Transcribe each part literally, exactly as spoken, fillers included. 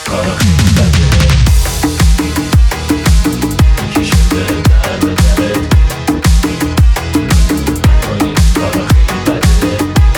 کارا خیلی بده. یکی شده در به درت نکنی کارا خیلی بده.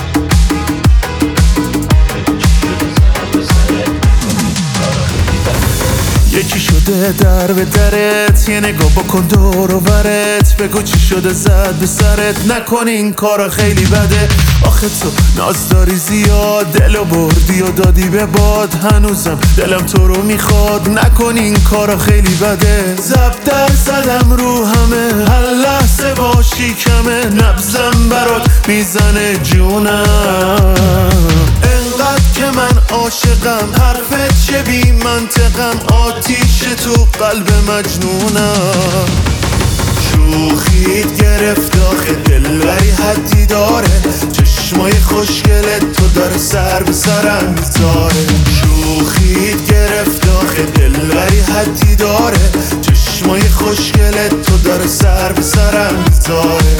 بگو چی شده سر به سرت نکنی کارا خیلی بده. یکی شده در به درت یه نگاه بکن دور و برت بگو چی شده زد به سرت نکن این کارا خیلی بده. آخه تو ناز داری زیاد دلو بردی و دادی به باد هنوزم دلم تو رو میخواد نکن این کارا خیلی بده. زب در زدم رو همه هر لحظه باشی کمه نبزم برات میزنه جونم انقدر که من عاشقم حرفت چه بی منطقم آتیش تو قلب مجنونم. شوخیت گرفت آخه دلبری حدی داره چشمای خوشگلت تو داره سر به سرم میذاره. شوخیت گرفت آخه دلبری حدی داره چشمای خوشگلت تو داره سر به سرم میذاره.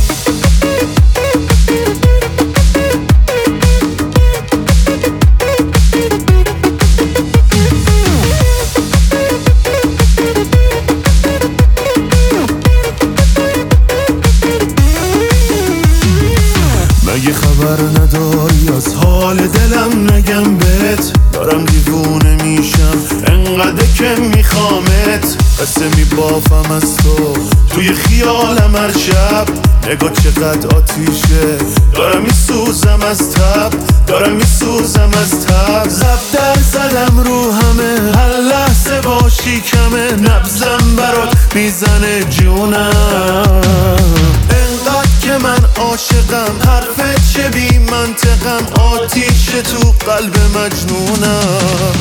مگه خبر نداری از حال دلم نگم بهت دارم دیوونه میشم انقدر که میخوامت قصه میبافم از تو توی خیالم هر شب نگاه چقدر آتیشه دارم میسوزم از تب دارم میسوزم از تب. زب در زدم رو همه هر لحظه باشی کمه نبزم برات میزنه جونم انقدر که من عاشقم حرفت چه بی منطقم آتیش تو قلب مجنونم.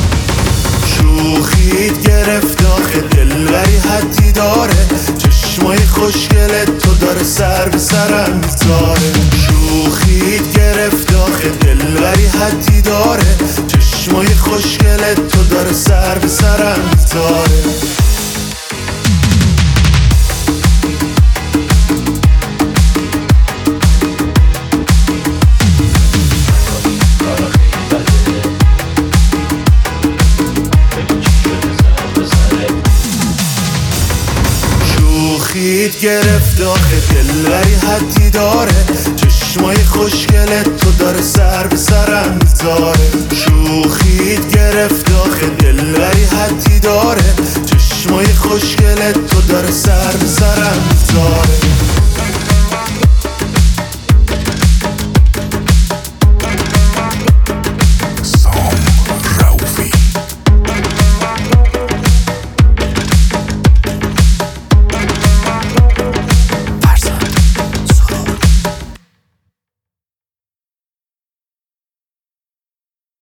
شوخیت گرفت آخه دلبری حدی داره چشمای خوشگلت تو داره سر به سرم میذاره. شوخیت گرفت آخه دلبری حدی داره چشمای خوشگلت تو داره سر به سرم میذاره. شوخیت گرفت آخه دلبری حدی داره چشمای خوشگلت تو داره سر به سرم میذاره. شوخیت گرفت آخه دلبری حدی داره چشمای خوشگلت تو داره سر به سرم میذاره.